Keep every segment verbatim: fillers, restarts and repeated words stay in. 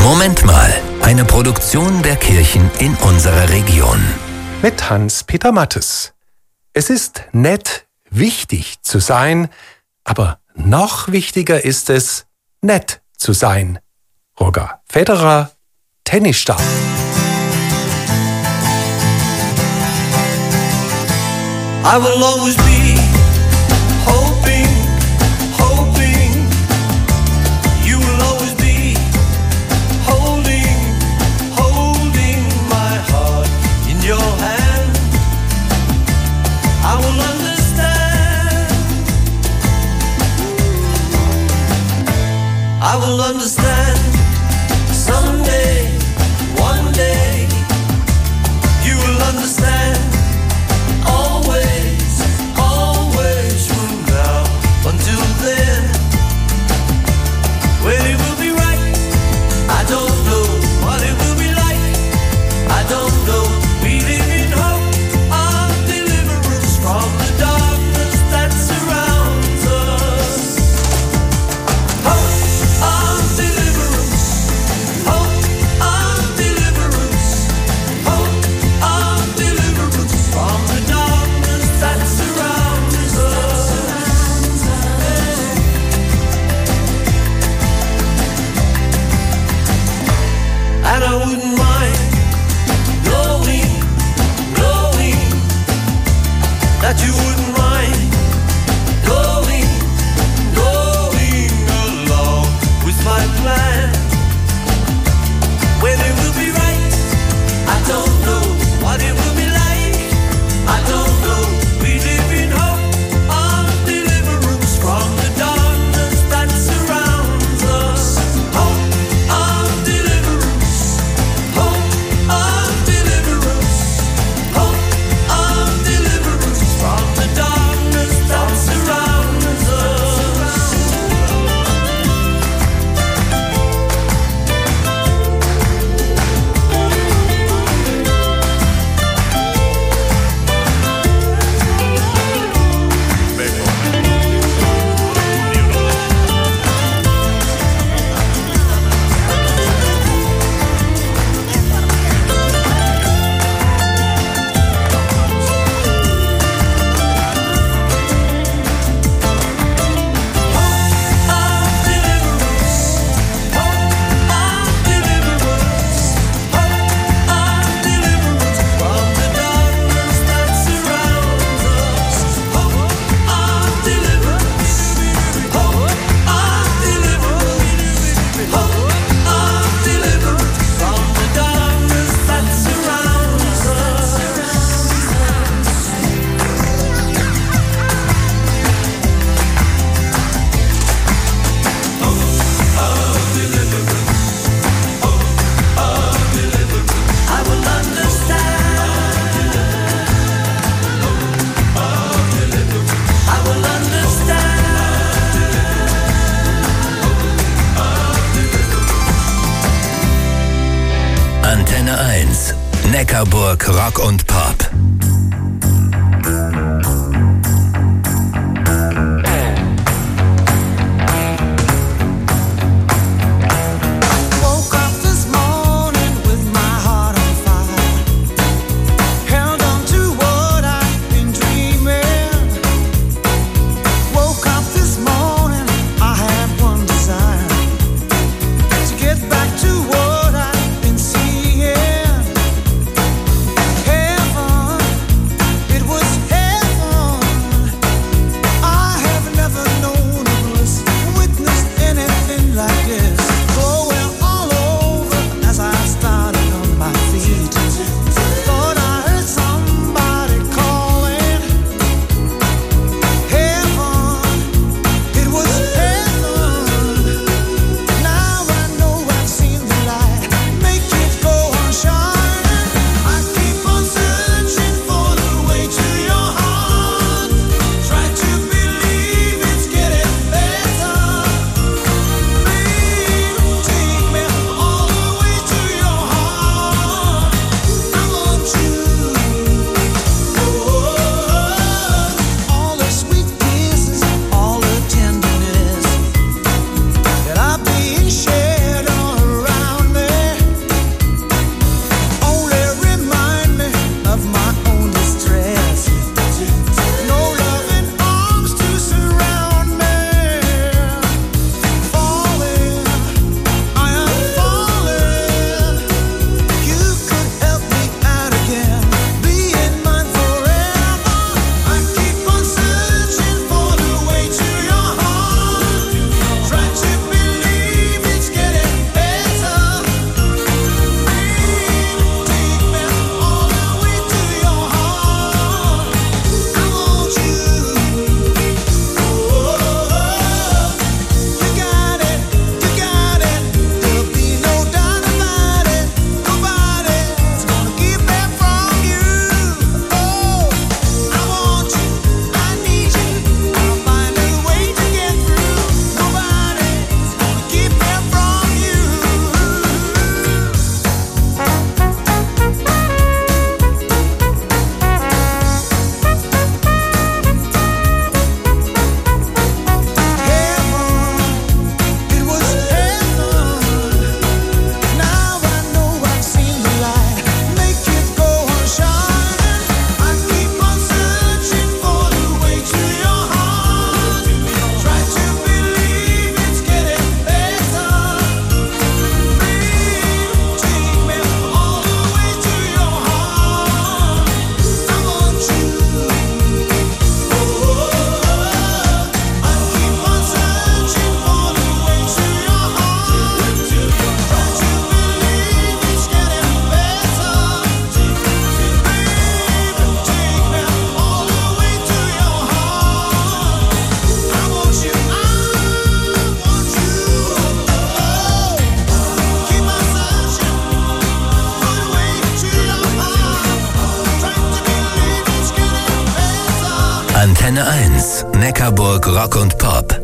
Moment mal, eine Produktion der Kirchen in unserer Region. Mit Hans-Peter Mattes. Es ist nett, wichtig zu sein, aber noch wichtiger ist es, nett zu sein. Roger Federer, Tennisstar. I will always be hoping, hoping. You will always be holding, holding my heart in your hand. I will understand. I will understand someday, one day. You will understand. Always, always from now until then. When it will be right, I don't know. What it will be like, I don't know. We live in hope of deliverance from the darkness that surrounds us. Hope of deliverance, hope of deliverance, hope of deliverance from the darkness that surrounds us. And I wouldn't mind knowing, knowing that you wouldn't mind going, going along with my plan. When it will be right, I don't know. What it will be like, I don't know. We live in hope of deliverance from the darkness that surrounds us. Hope of deliverance, hope of deliverance, hope of deliverance from the darkness that surrounds us. Antenne eins, Neckarburg Rock und Pop. Woke up this morning with my heart on fire. Held on to what I've been dreaming. Woke up this morning, I had one desire. To get back to what I've been seeing. Heaven Antenne eins, Neckarburg Rock und Pop.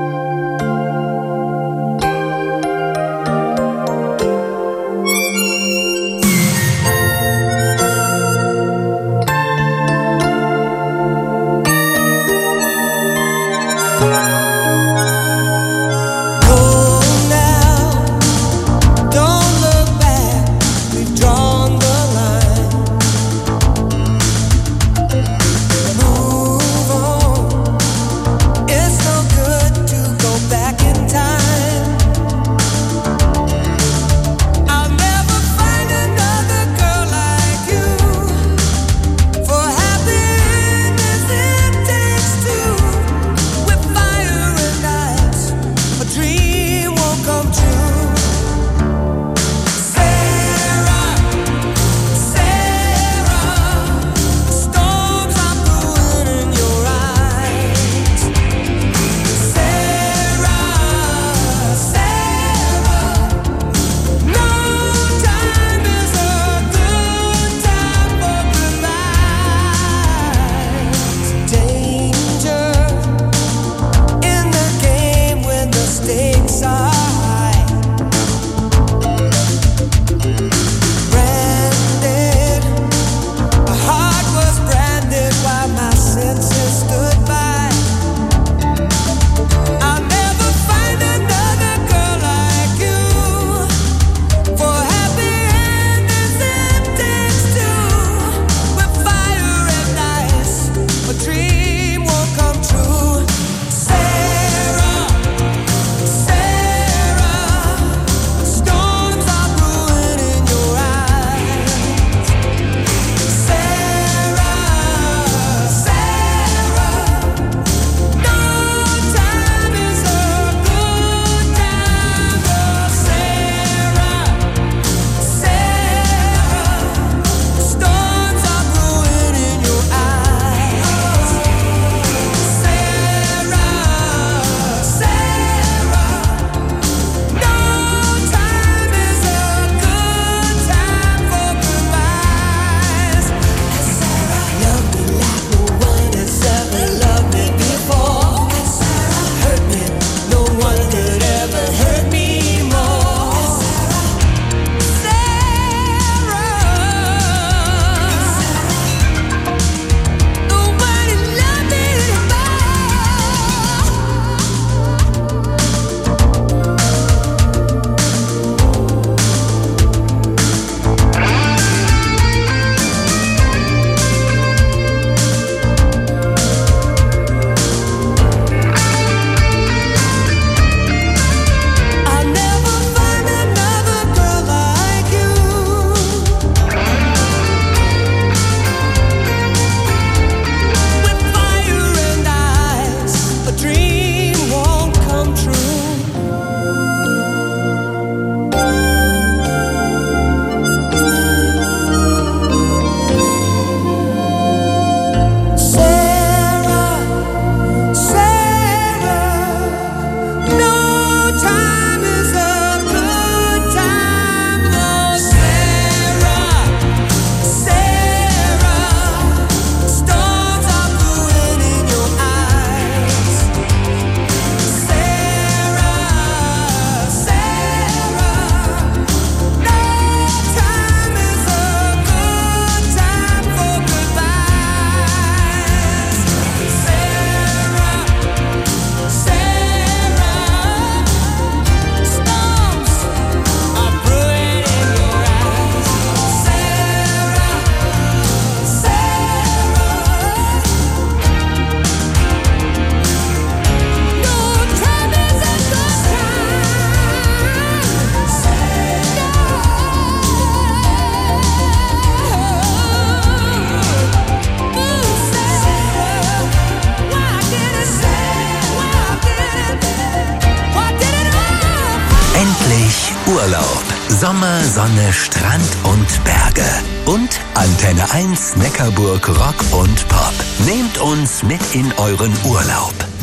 Urlaub. Sommer, Sonne, Strand und Berge. Und Antenne eins Neckarburg Rock und Pop. Nehmt uns mit in euren Urlaub.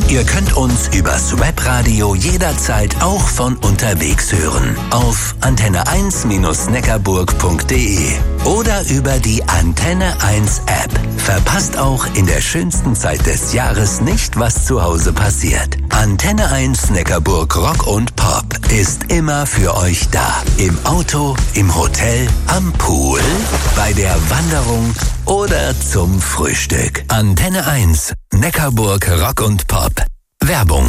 Ihr könnt uns übers Webradio jederzeit auch von unterwegs hören. Auf antenne eins neckarburg punkt de oder über die Antenne eins App. Verpasst auch in der schönsten Zeit des Jahres nicht, was zu Hause passiert. Antenne eins Neckarburg Rock und Pop ist immer für euch da. Im Auto, im Hotel, am Pool, bei der Wanderung oder zum Frühstück. Antenne eins Neckarburg Rock und Pop. Werbung.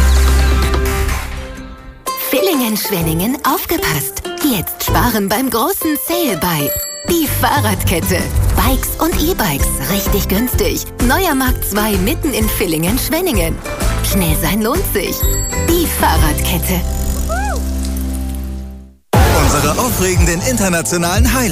Villingen-Schwenningen, aufgepasst! Jetzt sparen beim großen Sale bei Die Fahrradkette. Bikes und E-Bikes richtig günstig. Neuer Markt zwei mitten in Villingen-Schwenningen. Schnell sein lohnt sich. Die Fahrradkette. Unsere aufregenden internationalen Highlights.